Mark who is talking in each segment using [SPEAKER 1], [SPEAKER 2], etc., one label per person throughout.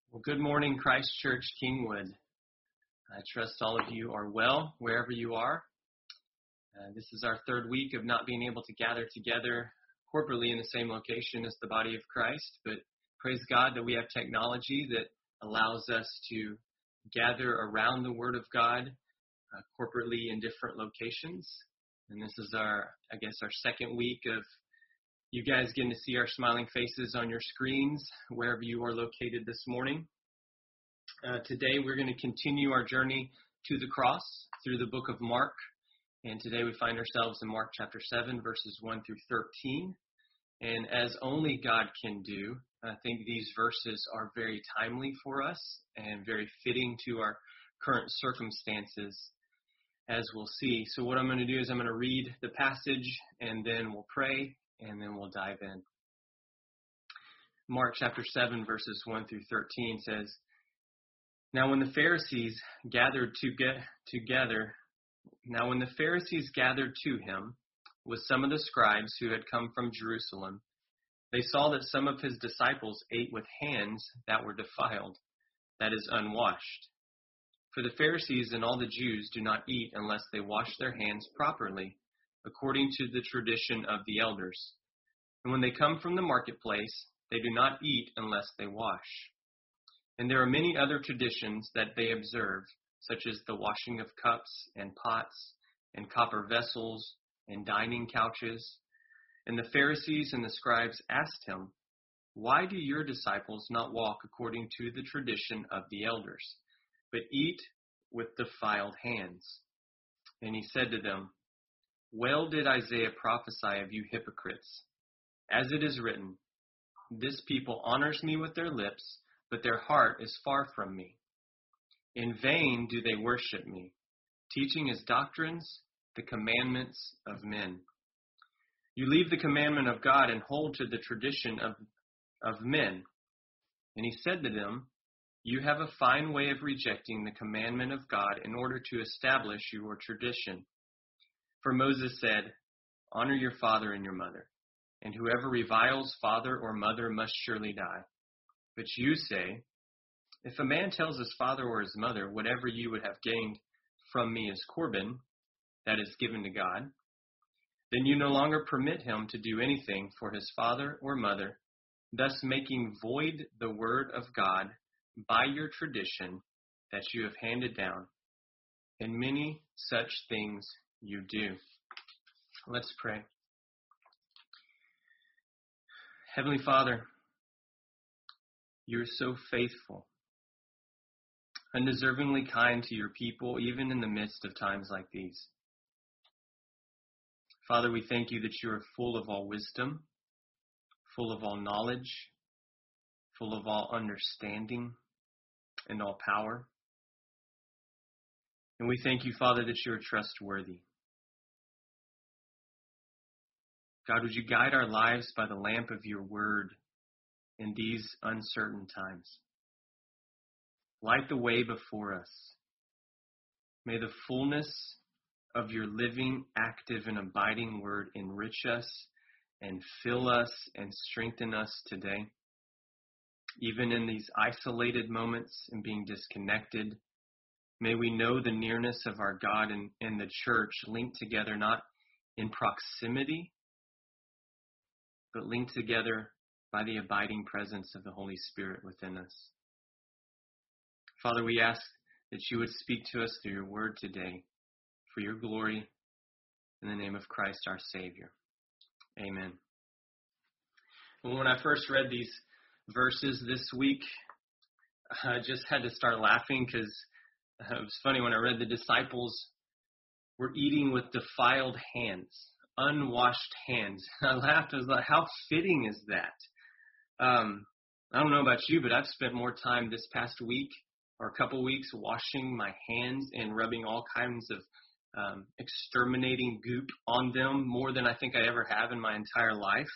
[SPEAKER 1] Well, good morning, Christ Church Kingwood. I trust all of you are well wherever you are. This is our third week of not being able to gather together corporately in the same location as the body of Christ, but praise God that we have technology that allows us to gather around the Word of God corporately in different locations. And this is our second week of you guys getting to see our smiling faces on your screens wherever you are located this morning. Today we're going to continue our journey to the cross through the book of Mark. And today we find ourselves in Mark chapter 7, verses 1 through 13. And as only God can do, I think these verses are very timely for us and very fitting to our current circumstances, as we'll see. So what I'm going to do is I'm going to read the passage, and then we'll pray, and then we'll dive in. Mark chapter 7, verses 1 through 13 says, Now when the Pharisees gathered to him with some of the scribes who had come from Jerusalem, they saw that some of his disciples ate with hands that were defiled, that is, unwashed. For the Pharisees and all the Jews do not eat unless they wash their hands properly, according to the tradition of the elders. And when they come from the marketplace, they do not eat unless they wash. And there are many other traditions that they observe, such as the washing of cups and pots and copper vessels and dining couches. And the Pharisees and the scribes asked him, Why do your disciples not walk according to the tradition of the elders, but eat with defiled hands? And he said to them, Well did Isaiah prophesy of you hypocrites. As it is written, This people honors me with their lips, but their heart is far from me. In vain do they worship me, teaching as doctrines the commandments of men. You leave the commandment of God and hold to the tradition of men. And he said to them, You have a fine way of rejecting the commandment of God in order to establish your tradition. For Moses said, Honor your father and your mother, and whoever reviles father or mother must surely die. But you say, If a man tells his father or his mother, Whatever you would have gained from me is Corban, that is given to God, then you no longer permit him to do anything for his father or mother, thus making void the word of God by your tradition that you have handed down. And many such things you do. Let's pray. Heavenly Father, you're so faithful, undeservingly kind to your people, even in the midst of times like these. Father, we thank you that you are full of all wisdom, full of all knowledge, full of all understanding and all power. And we thank you, Father, that you are trustworthy. God, would you guide our lives by the lamp of your word in these uncertain times? Light the way before us. May the fullness of your living, active, and abiding word enrich us and fill us and strengthen us today. Even in these isolated moments and being disconnected, may we know the nearness of our God and the church linked together, not in proximity, but linked together by the abiding presence of the Holy Spirit within us. Father, we ask that you would speak to us through your word today for your glory in the name of Christ our Savior. Amen. Well, when I first read these verses this week, I just had to start laughing because it was funny when I read the disciples were eating with defiled hands, unwashed hands. I laughed. I was like, how fitting is that? I don't know about you, but I've spent more time this past week or a couple weeks washing my hands and rubbing all kinds of exterminating goop on them, more than I think I ever have in my entire life.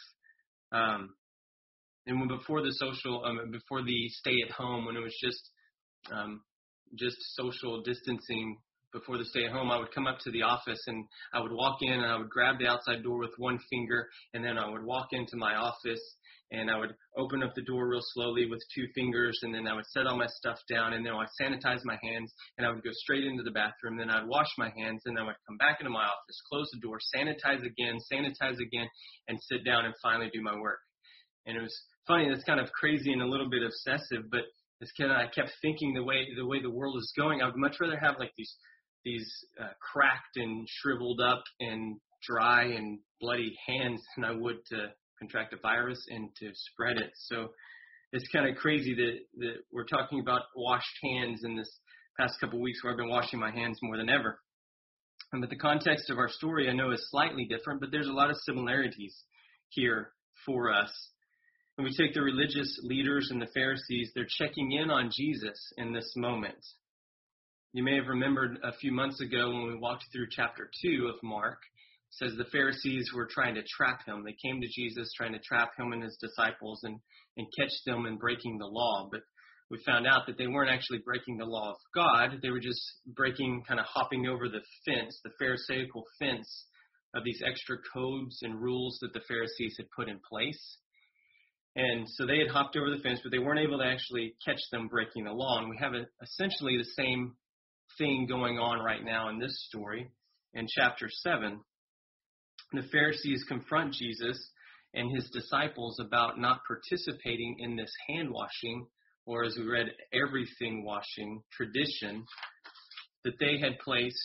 [SPEAKER 1] And when before the stay at home, when it was just social distancing before the stay at home, I would come up to the office and I would walk in and I would grab the outside door with one finger, and then I would walk into my office and I would open up the door real slowly with two fingers, and then I would set all my stuff down, and then I would sanitize my hands, and I would go straight into the bathroom. Then I'd wash my hands, and then I would come back into my office, close the door, sanitize again, and sit down and finally do my work. And it was funny. That's kind of crazy and a little bit obsessive, but I kept thinking the way the world is going, I would much rather have like these cracked and shriveled up and dry and bloody hands than I would to contract a virus and to spread it. So it's kind of crazy that we're talking about washed hands in this past couple of weeks where I've been washing my hands more than ever. But the context of our story I know is slightly different, but there's a lot of similarities here for us. When we take the religious leaders and the Pharisees, they're checking in on Jesus in this moment. You may have remembered a few months ago when we walked through chapter 2 of Mark. It says the Pharisees were trying to trap him. They came to Jesus trying to trap him and his disciples and catch them in breaking the law. But we found out that they weren't actually breaking the law of God. They were just kind of hopping over the fence, the Pharisaical fence of these extra codes and rules that the Pharisees had put in place. And so they had hopped over the fence, but they weren't able to actually catch them breaking the law. And we have essentially the same thing going on right now in this story. In chapter 7, the Pharisees confront Jesus and his disciples about not participating in this hand washing, or as we read, everything washing tradition that they had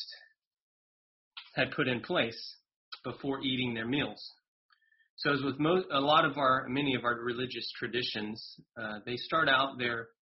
[SPEAKER 1] put in place before eating their meals. So as with many of our religious traditions, they start out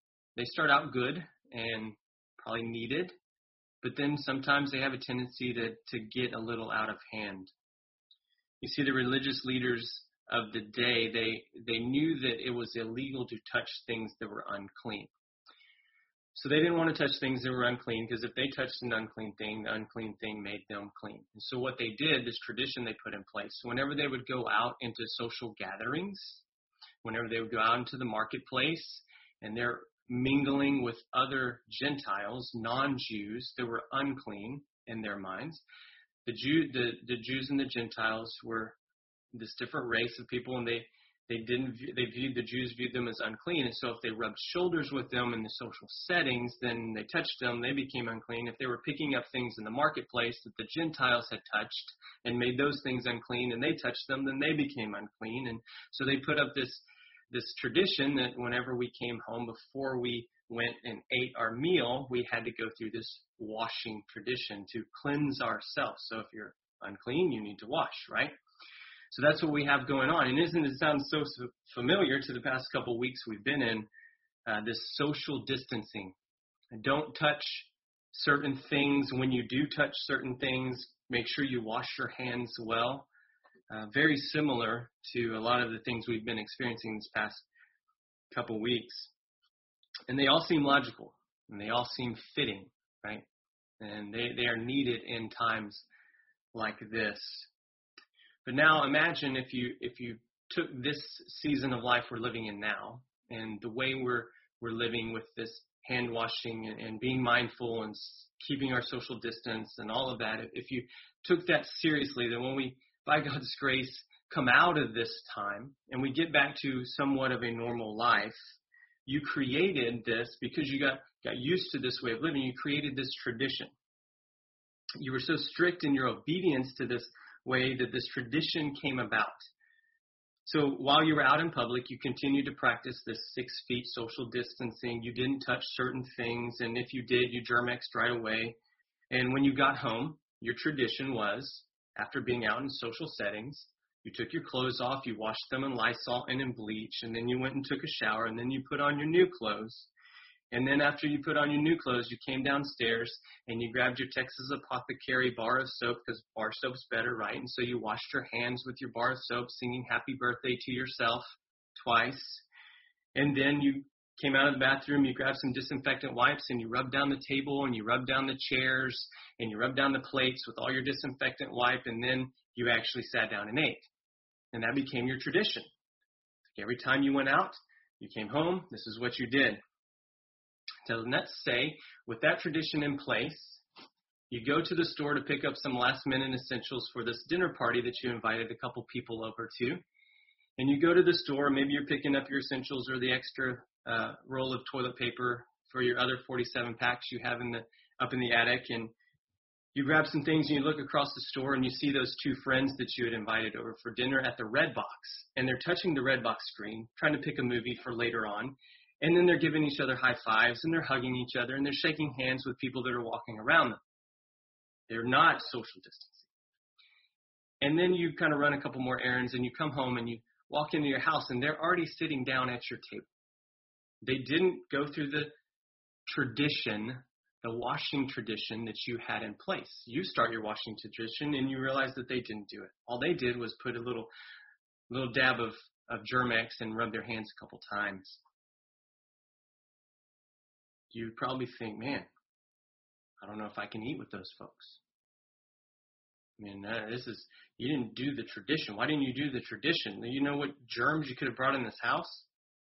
[SPEAKER 1] good and probably needed, but then sometimes they have a tendency to get a little out of hand. You see, the religious leaders of the day, they knew that it was illegal to touch things that were unclean. So they didn't want to touch things that were unclean, because if they touched an unclean thing, the unclean thing made them clean. And so what they did, this tradition they put in place, whenever they would go out into social gatherings, whenever they would go out into the marketplace, and they're mingling with other Gentiles, non-Jews that were unclean in their minds, the Jews and the Gentiles were this different race of people, and the Jews viewed them as unclean. And so if they rubbed shoulders with them in the social settings, then they touched them, they became unclean. If they were picking up things in the marketplace that the Gentiles had touched and made those things unclean, and they touched them, then they became unclean. And so they put up this tradition that whenever we came home, before we went and ate our meal, we had to go through this washing tradition to cleanse ourselves. So if you're unclean, you need to wash, right? So that's what we have going on. And isn't it sound so familiar to the past couple of weeks we've been in, this social distancing. Don't touch certain things. When you do touch certain things, make sure you wash your hands well. Very similar to a lot of the things we've been experiencing this past couple of weeks. And they all seem logical, and they all seem fitting, right? And they are needed in times like this. But now imagine if you took this season of life we're living in now, and the way we're living with this hand washing and being mindful and keeping our social distance and all of that, if you took that seriously, then when we, by God's grace, come out of this time and we get back to somewhat of a normal life, you created this because you got used to this way of living. You created this tradition. You were so strict in your obedience to this way that this tradition came about. So while you were out in public, you continued to practice this 6 feet social distancing. You didn't touch certain things, and if you did, you Germ-X'd right away. And when you got home, your tradition was, after being out in social settings, you took your clothes off, you washed them in Lysol and in bleach, and then you went and took a shower, and then you put on your new clothes. And then after you put on your new clothes, you came downstairs and you grabbed your Texas Apothecary bar of soap, because bar soap's better, right? And so you washed your hands with your bar of soap, singing happy birthday to yourself twice. And then you came out of the bathroom, you grabbed some disinfectant wipes and you rubbed down the table and you rubbed down the chairs and you rubbed down the plates with all your disinfectant wipe, and then you actually sat down and ate. And that became your tradition. Every time you went out, you came home, this is what you did. So let's say, with that tradition in place, You go to the store to pick up some last-minute essentials for this dinner party that you invited a couple people over to. And you go to the store, maybe you're picking up your essentials or the extra roll of toilet paper for your other 47 packs you have up in the attic, and you grab some things and you look across the store and you see those two friends that you had invited over for dinner at the Redbox, and they're touching the Redbox screen, trying to pick a movie for later on, and then they're giving each other high fives and they're hugging each other and they're shaking hands with people that are walking around them. They're not social distancing. And then you kind of run a couple more errands and you come home and you walk into your house and they're already sitting down at your table. They didn't go through the tradition, the washing tradition that you had in place. You start your washing tradition and you realize that they didn't do it. All they did was put a little dab of Germ-X and rub their hands a couple times. You probably think, man, I don't know if I can eat with those folks. I mean, you didn't do the tradition. Why didn't you do the tradition? You know what germs you could have brought in this house?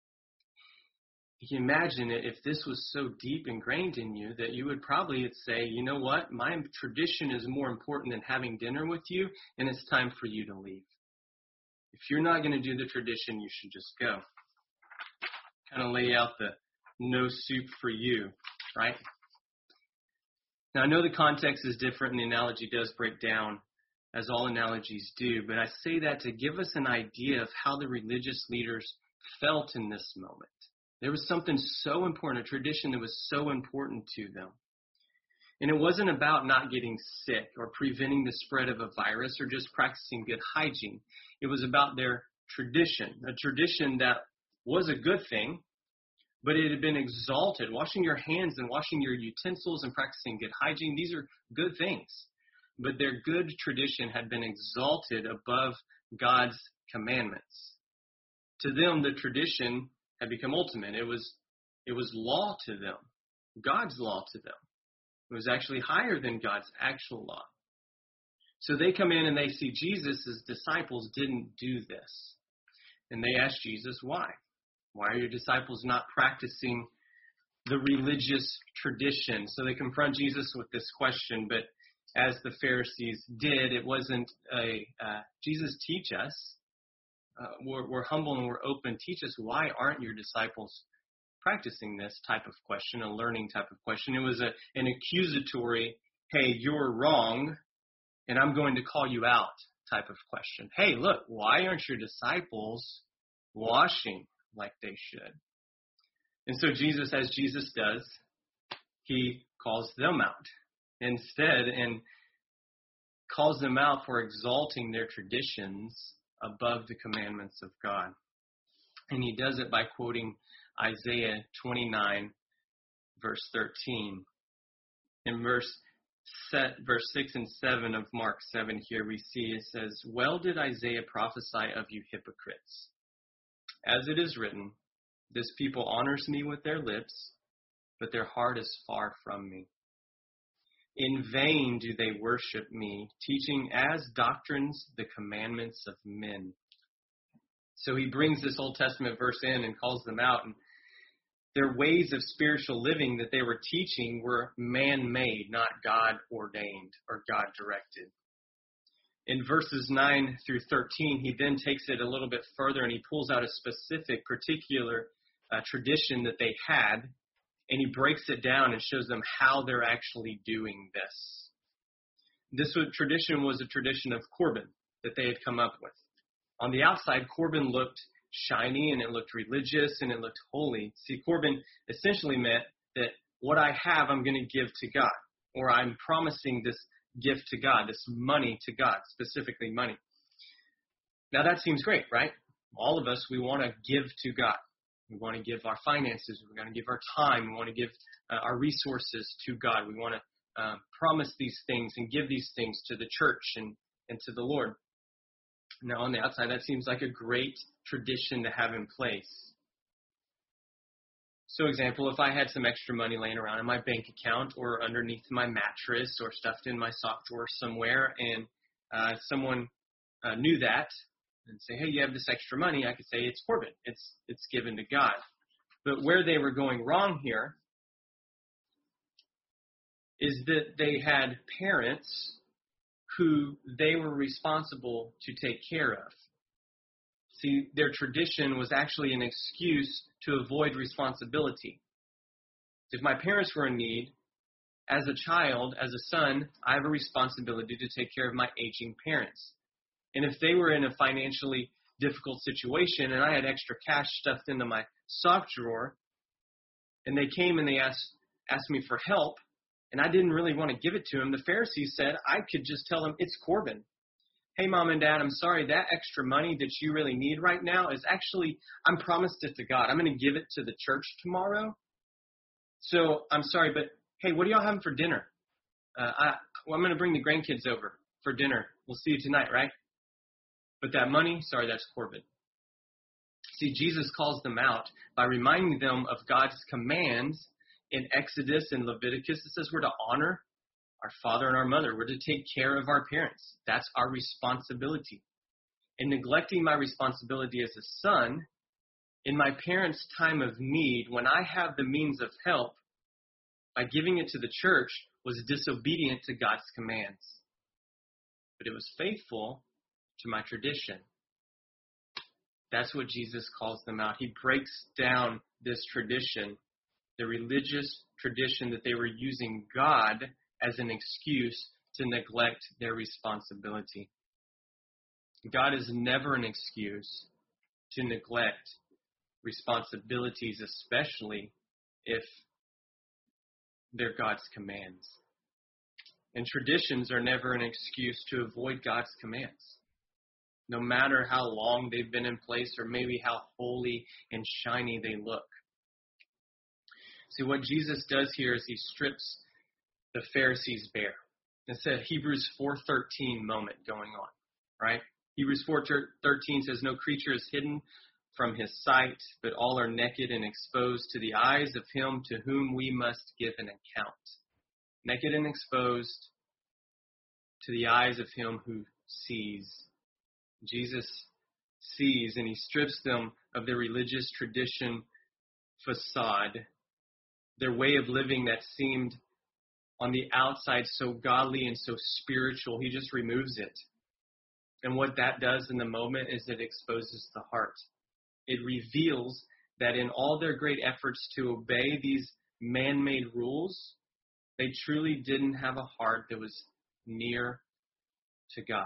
[SPEAKER 1] You can imagine it, if this was so deep ingrained in you that you would probably say, you know what, my tradition is more important than having dinner with you, and it's time for you to leave. If you're not going to do the tradition, you should just go. Kind of lay out the no soup for you, right? Now, I know the context is different and the analogy does break down, as all analogies do, but I say that to give us an idea of how the religious leaders felt in this moment. There was something so important, a tradition that was so important to them. And it wasn't about not getting sick or preventing the spread of a virus or just practicing good hygiene. It was about their tradition, a tradition that was a good thing, but it had been exalted. Washing your hands and washing your utensils and practicing good hygiene, these are good things. But their good tradition had been exalted above God's commandments. To them, the tradition had become ultimate. It was law to them, God's law to them. It was actually higher than God's actual law. So they come in and they see Jesus' disciples didn't do this. And they ask Jesus, why? Why are your disciples not practicing the religious tradition? So they confront Jesus with this question, but as the Pharisees did, it wasn't Jesus, teach us. We're humble and we're open. Teach us, why aren't your disciples practicing this type of question, a learning type of question? It was an accusatory, hey, you're wrong, and I'm going to call you out type of question. Hey, look, why aren't your disciples washing like they should? And so Jesus, as Jesus does, he calls them out instead and calls them out for exalting their traditions above the commandments of God. And he does it by quoting Isaiah 29, verse 13. In verse 6 and 7 of Mark 7 here we see it says, well did Isaiah prophesy of you hypocrites. As it is written, this people honors me with their lips, but their heart is far from me. In vain do they worship me, teaching as doctrines the commandments of men. So he brings this Old Testament verse in and calls them out. And their ways of spiritual living that they were teaching were man-made, not God-ordained or God-directed. In verses 9 through 13, he then takes it a little bit further and he pulls out a specific, particular tradition that they had, and he breaks it down and shows them how they're actually doing this. This tradition was a tradition of Corban that they had come up with. On the outside, Corban looked shiny and it looked religious and it looked holy. See, Corban essentially meant that what I have, I'm going to give to God, or I'm promising this gift to God, this money to God, specifically money. Now that seems great, right? All of us, we want to give to God. We want to give our finances. We're going to give our time. We want to give our resources to God. We want to promise these things and give these things to the church and to the Lord. Now, on the outside, that seems like a great tradition to have in place. So, example, if I had some extra money laying around in my bank account or underneath my mattress or stuffed in my sock drawer somewhere, and someone knew that, and say, hey, you have this extra money, I could say it's Corban. It's given to God. But where they were going wrong here is that they had parents who they were responsible to take care of. See, their tradition was actually an excuse to avoid responsibility. If my parents were in need, as a child, as a son, I have a responsibility to take care of my aging parents. And if they were in a financially difficult situation and I had extra cash stuffed into my sock drawer, and they came and they asked me for help, and I didn't really want to give it to them, the Pharisees said I could just tell them, it's Corban. Hey, Mom and Dad, I'm sorry, that extra money that you really need right now is actually, I'm promised it to God. I'm going to give it to the church tomorrow. So I'm sorry, but hey, what are y'all having for dinner? I'm going to bring the grandkids over for dinner. We'll see you tonight, right? But that money, sorry, that's Corban. See, Jesus calls them out by reminding them of God's commands in Exodus and Leviticus. It says we're to honor our father and our mother. We're to take care of our parents. That's our responsibility. And neglecting my responsibility as a son, in my parents' time of need, when I have the means of help, by giving it to the church, was disobedient to God's commands. But it was faithful to my tradition. That's what Jesus calls them out. He breaks down this tradition, the religious tradition that they were using God as an excuse to neglect their responsibility. God is never an excuse to neglect responsibilities, especially if they're God's commands. And traditions are never an excuse to avoid God's commands, no matter how long they've been in place or maybe how holy and shiny they look. See, what Jesus does here is he strips the Pharisees bare. It's a Hebrews 4:13 moment going on, right? Hebrews 4:13 says, no creature is hidden from his sight, but all are naked and exposed to the eyes of him to whom we must give an account. Naked and exposed to the eyes of him who sees. Jesus sees, and he strips them of their religious tradition facade, their way of living that seemed on the outside so godly and so spiritual. He just removes it. And what that does in the moment is it exposes the heart. It reveals that in all their great efforts to obey these man-made rules, they truly didn't have a heart that was near to God.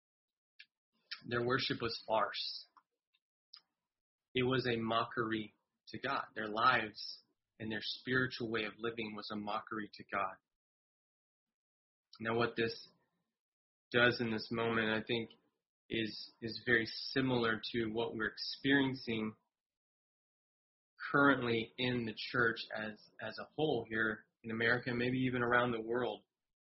[SPEAKER 1] Their worship was farce. It was a mockery to God. Their lives and their spiritual way of living was a mockery to God. Now, what this does in this moment, I think, is very similar to what we're experiencing currently in the church as a whole here in America, maybe even around the world.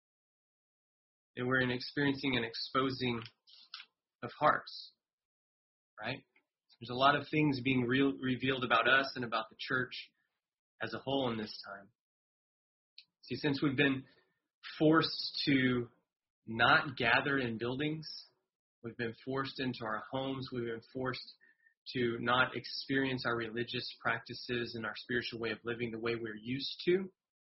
[SPEAKER 1] And we're experiencing an exposing of hearts, right? There's a lot of things being revealed about us and about the church as a whole in this time. See, since we've been forced to not gather in buildings, we've been forced into our homes, we've been forced to not experience our religious practices and our spiritual way of living the way we're used to,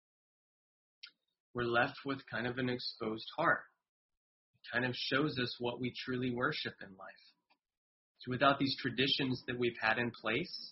[SPEAKER 1] we're left with kind of an exposed heart. It kind of shows us what we truly worship in life. So without these traditions that we've had in place,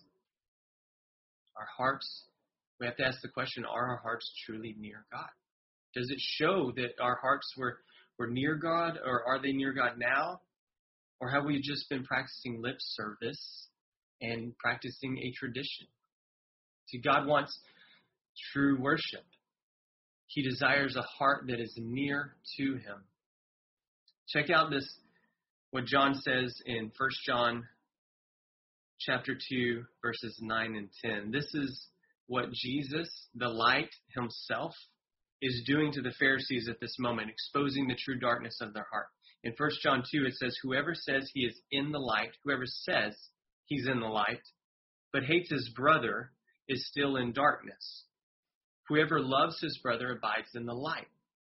[SPEAKER 1] our hearts, we have to ask the question, are our hearts truly near God? Does it show that our hearts were near God, or are they near God now? Or have we just been practicing lip service and practicing a tradition? See, God wants true worship. He desires a heart that is near to him. Check out this, what John says in 1 John chapter 2, verses 9 and 10. This is what Jesus, the light himself, is doing to the Pharisees at this moment, exposing the true darkness of their heart. In 1 John 2, it says, whoever says he is in the light, whoever says he's in the light, but hates his brother is still in darkness. Whoever loves his brother abides in the light.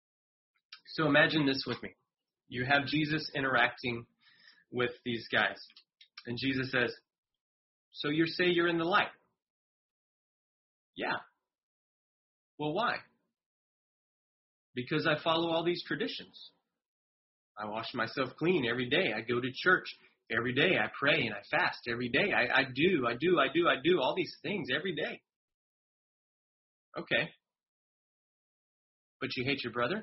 [SPEAKER 1] So imagine this with me. You have Jesus interacting with these guys. And Jesus says, so you say you're in the light? Yeah. Well, why? because I follow all these traditions. I wash myself clean every day. I go to church every day. I pray and I fast every day. I do all these things every day. Okay. But you hate your brother?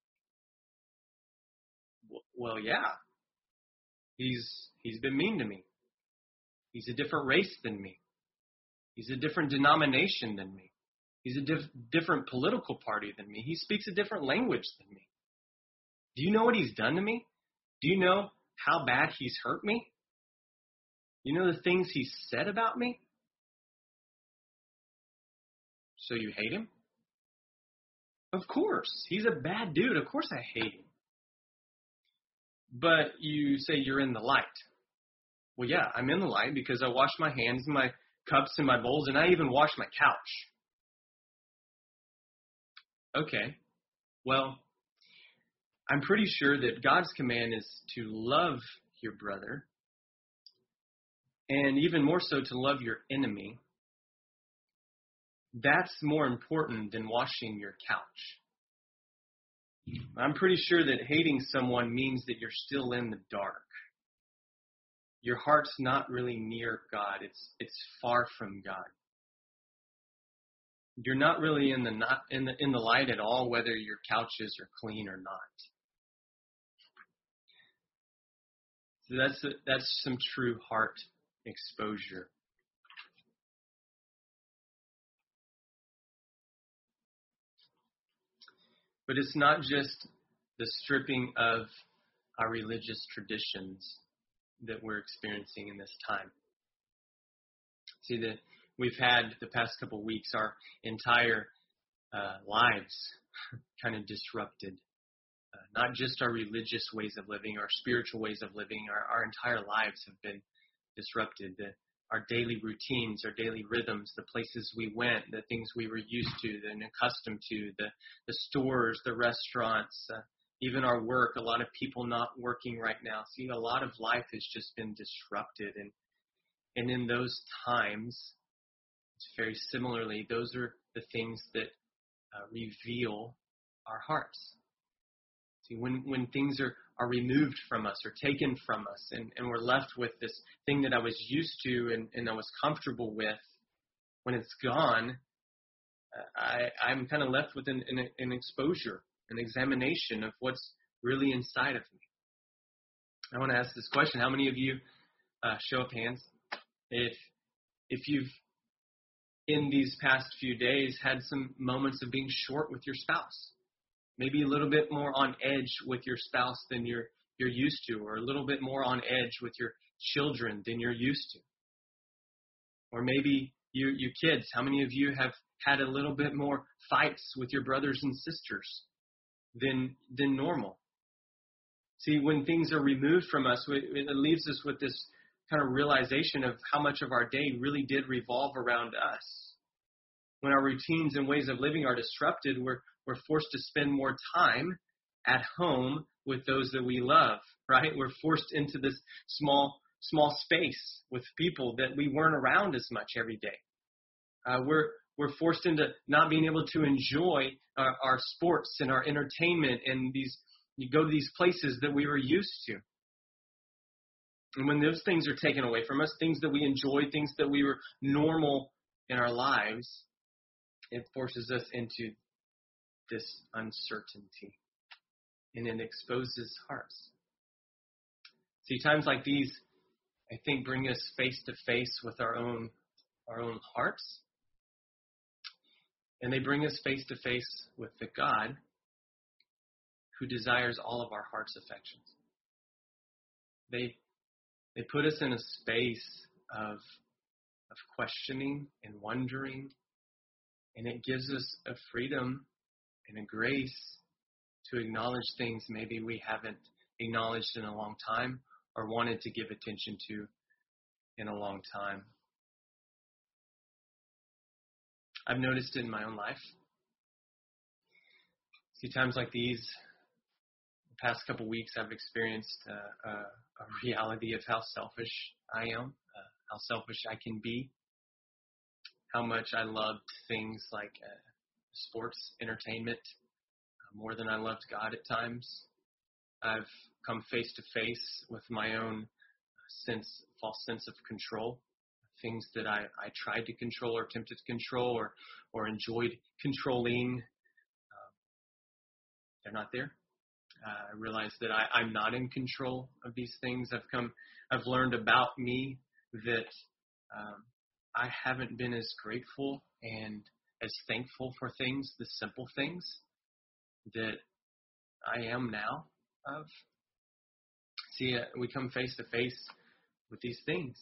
[SPEAKER 1] Well, yeah. He's been mean to me. He's a different race than me. He's a different denomination than me. He's a different political party than me. He speaks a different language than me. Do you know what he's done to me? Do you know how bad he's hurt me? You know the things he's said about me? So you hate him? Of course. He's a bad dude. Of course I hate him. But you say you're in the light. Well, yeah, I'm in the light because I wash my hands and my cups and my bowls, and I even wash my couch. Okay. Well, I'm pretty sure that God's command is to love your brother, and even more so to love your enemy. That's more important than washing your couch. I'm pretty sure that hating someone means that you're still in the dark. Your heart's not really near God. It's far from God. You're not really in the light at all, whether your couches are clean or not. So that's some true heart exposure. But it's not just the stripping of our religious traditions that we're experiencing in this time. See, that we've had the past couple of weeks our entire lives kind of disrupted. Not just our religious ways of living, our spiritual ways of living, our entire lives have been disrupted. Our daily routines, our daily rhythms, the places we went, the things we were used to and accustomed to, the stores, the restaurants, even our work, a lot of people not working right now. See, a lot of life has just been disrupted. And in those times, it's very similarly, those are the things that reveal our hearts. See, when things are removed from us or taken from us and we're left with this thing that I was used to and I was comfortable with, when it's gone, I'm kind of left with an exposure, an examination of what's really inside of me. I want to ask this question. How many of you, show of hands, if you've in these past few days had some moments of being short with your spouse? Maybe a little bit more on edge with your spouse than you're used to, or a little bit more on edge with your children than you're used to. Or maybe you kids, how many of you have had a little bit more fights with your brothers and sisters than normal? See, when things are removed from us, it leaves us with this kind of realization of how much of our day really did revolve around us. When our routines and ways of living are disrupted, we're forced to spend more time at home with those that we love, right? We're forced into this small space with people that we weren't around as much every day. We're forced into not being able to enjoy our sports and our entertainment and you go to these places that we were used to. And when those things are taken away from us, things that we enjoyed, things that we were normal in our lives, it forces us into this uncertainty, and it exposes hearts. See, times like these, I think, bring us face to face with our own hearts, and they bring us face to face with the God who desires all of our heart's affections. They put us in a space of questioning and wondering, and it gives us a freedom and a grace to acknowledge things maybe we haven't acknowledged in a long time or wanted to give attention to in a long time. I've noticed it in my own life. See, times like these, the past couple weeks, I've experienced a reality of how selfish I am, how selfish I can be, how much I loved things like sports, entertainment, more than I loved God at times. I've come face to face with my own false sense of control, things that I tried to control or attempted to control or enjoyed controlling. They're not there. I realize that I'm not in control of these things. I've learned about me that I haven't been as grateful and as thankful for things, the simple things, that I am now of. See, we come face to face with these things.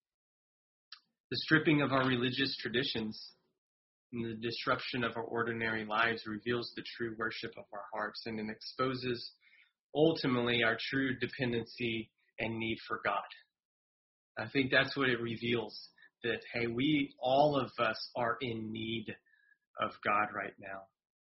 [SPEAKER 1] The stripping of our religious traditions and the disruption of our ordinary lives reveals the true worship of our hearts and it exposes ultimately our true dependency and need for God. I think that's what it reveals, that, hey, all of us are in need of God right now.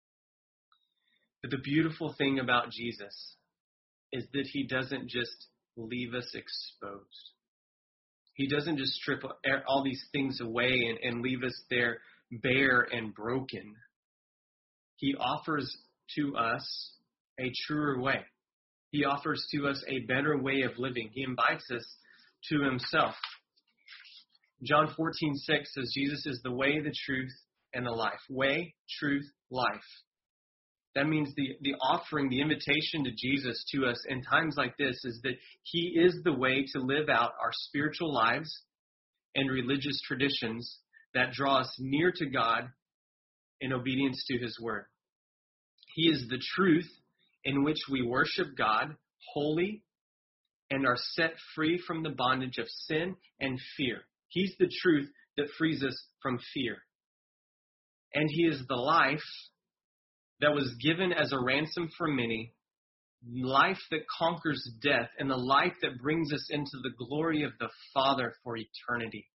[SPEAKER 1] But the beautiful thing about Jesus is that he doesn't just leave us exposed. He doesn't just strip all these things away and leave us there bare and broken. He offers to us a truer way. He offers to us a better way of living. He invites us to himself. John 14:6 says Jesus is the way, the truth, and the life. Way, truth, life. That means the offering, the invitation to Jesus to us in times like this is that he is the way to live out our spiritual lives and religious traditions that draw us near to God in obedience to his word. He is the truth in which we worship God wholly and are set free from the bondage of sin and fear. He's the truth that frees us from fear. And he is the life that was given as a ransom for many, life that conquers death, and the life that brings us into the glory of the Father for eternity.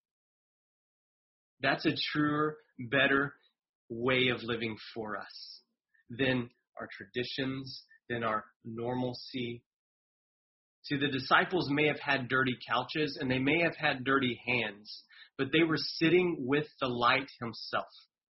[SPEAKER 1] That's a truer, better way of living for us than our traditions, than our normalcy. See, the disciples may have had dirty couches and they may have had dirty hands, but they were sitting with the light himself,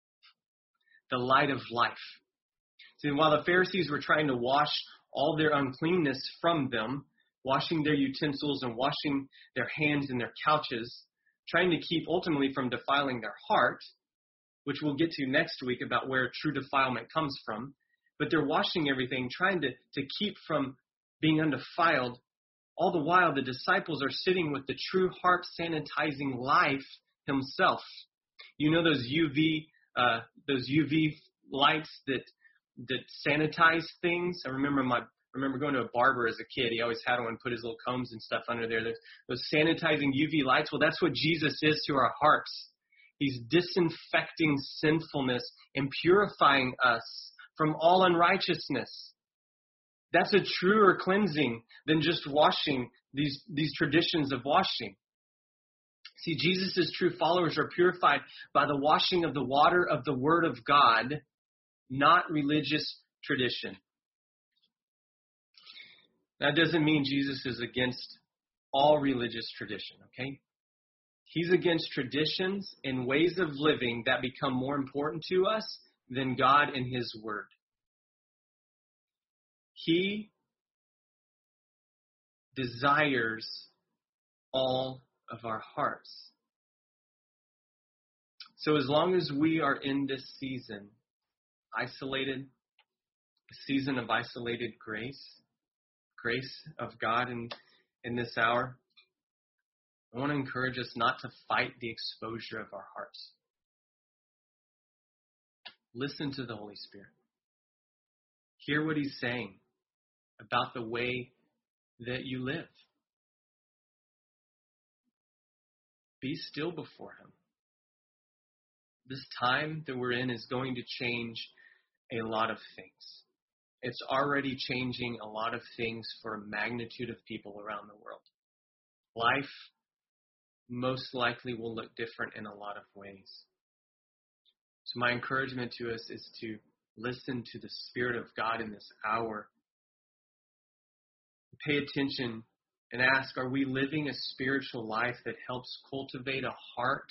[SPEAKER 1] the light of life. See, while the Pharisees were trying to wash all their uncleanness from them, washing their utensils and washing their hands and their couches, trying to keep ultimately from defiling their heart, which we'll get to next week about where true defilement comes from, but they're washing everything, trying to keep from being undefiled. All the while, the disciples are sitting with the true heart sanitizing life himself. You know those UV lights that sanitize things? I remember going to a barber as a kid. He always had one, put his little combs and stuff under there. Those sanitizing UV lights. Well, that's what Jesus is to our hearts. He's disinfecting sinfulness and purifying us from all unrighteousness. That's a truer cleansing than just washing, these traditions of washing. See, Jesus' true followers are purified by the washing of the water of the Word of God, not religious tradition. That doesn't mean Jesus is against all religious tradition, okay? He's against traditions and ways of living that become more important to us than God and his word. He desires all of our hearts. So as long as we are in this season, isolated, a season of isolated grace of God in this hour, I want to encourage us not to fight the exposure of our hearts. Listen to the Holy Spirit. Hear what he's saying about the way that you live. Be still before him. This time that we're in is going to change a lot of things. It's already changing a lot of things for a magnitude of people around the world. Life most likely will look different in a lot of ways. So my encouragement to us is to listen to the Spirit of God in this hour. Pay attention and ask, are we living a spiritual life that helps cultivate a heart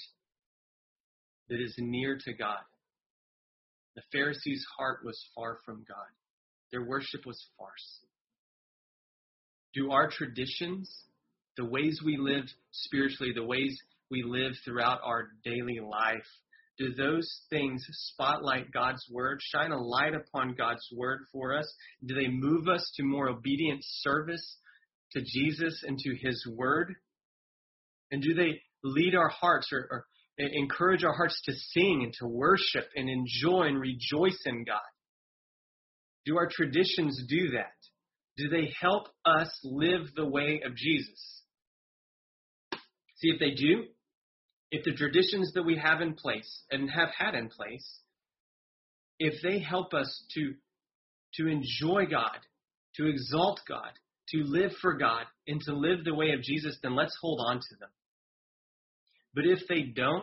[SPEAKER 1] that is near to God? The Pharisees' heart was far from God. Their worship was farce. Do our traditions, the ways we live spiritually, the ways we live throughout our daily life, do those things spotlight God's word, shine a light upon God's word for us? Do they move us to more obedient service to Jesus and to his word? And do they lead our hearts or encourage our hearts to sing and to worship and enjoy and rejoice in God? Do our traditions do that? Do they help us live the way of Jesus? See, if they do, if the traditions that we have in place and have had in place, if they help us to enjoy God, to exalt God, to live for God, and to live the way of Jesus, then let's hold on to them. But if they don't,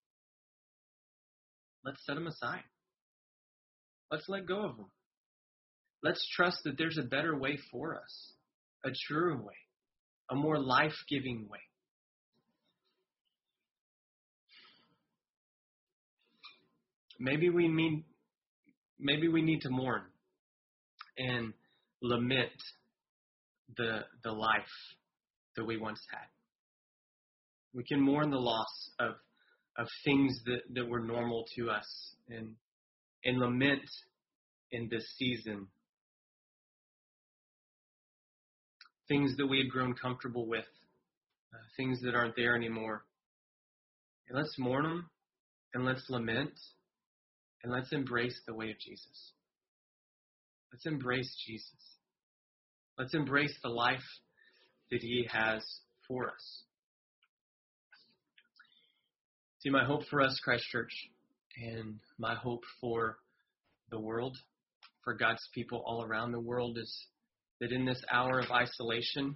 [SPEAKER 1] let's set them aside. Let's let go of them. Let's trust that there's a better way for us, a truer way, a more life-giving way. Maybe we need to mourn and lament the life that we once had. We can mourn the loss of things that were normal to us and lament in this season things that we had grown comfortable with, things that aren't there anymore. And let's mourn them and let's lament and let's embrace the way of Jesus. Let's embrace Jesus. Let's embrace the life that he has for us. See, my hope for us, Christ Church, and my hope for the world, for God's people all around the world, is that in this hour of isolation,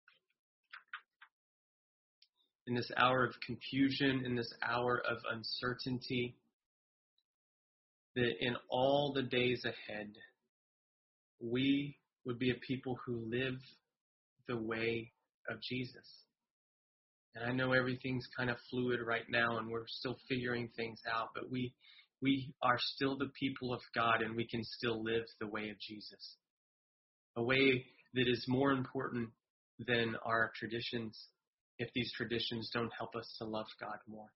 [SPEAKER 1] in this hour of confusion, in this hour of uncertainty, that in all the days ahead, we would be a people who live the way of Jesus. And I know everything's kind of fluid right now and we're still figuring things out, but we are still the people of God and we can still live the way of Jesus. A way that is more important than our traditions if these traditions don't help us to love God more.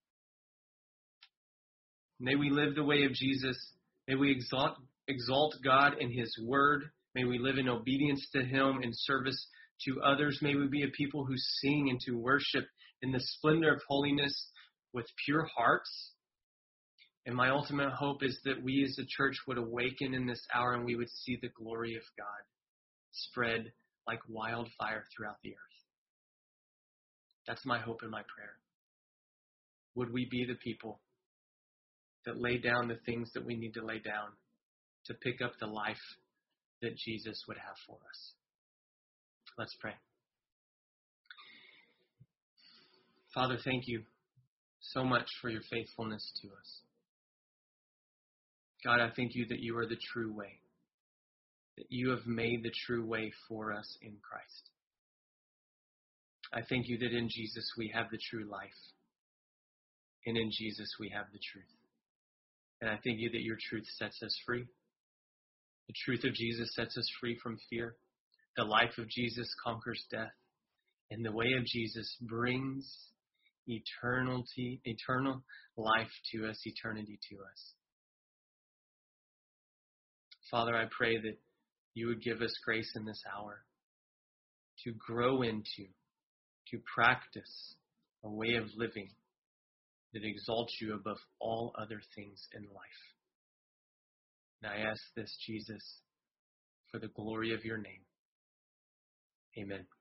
[SPEAKER 1] May we live the way of Jesus. May we exalt God in his word. May we live in obedience to him and service to others. May we be a people who sing and to worship in the splendor of holiness with pure hearts. And my ultimate hope is that we as a church would awaken in this hour and we would see the glory of God spread like wildfire throughout the earth. That's my hope and my prayer. Would we be the people that lay down the things that we need to lay down to pick up the life that Jesus would have for us? Let's pray. Father, thank you so much for your faithfulness to us. God, I thank you that you are the true way, that you have made the true way for us in Christ. I thank you that in Jesus we have the true life, and in Jesus we have the truth. And I thank you that your truth sets us free. The truth of Jesus sets us free from fear. The life of Jesus conquers death. And the way of Jesus brings eternal life to us, eternity to us. Father, I pray that you would give us grace in this hour to grow into, to practice a way of living that exalts you above all other things in life. And I ask this, Jesus, for the glory of your name. Amen.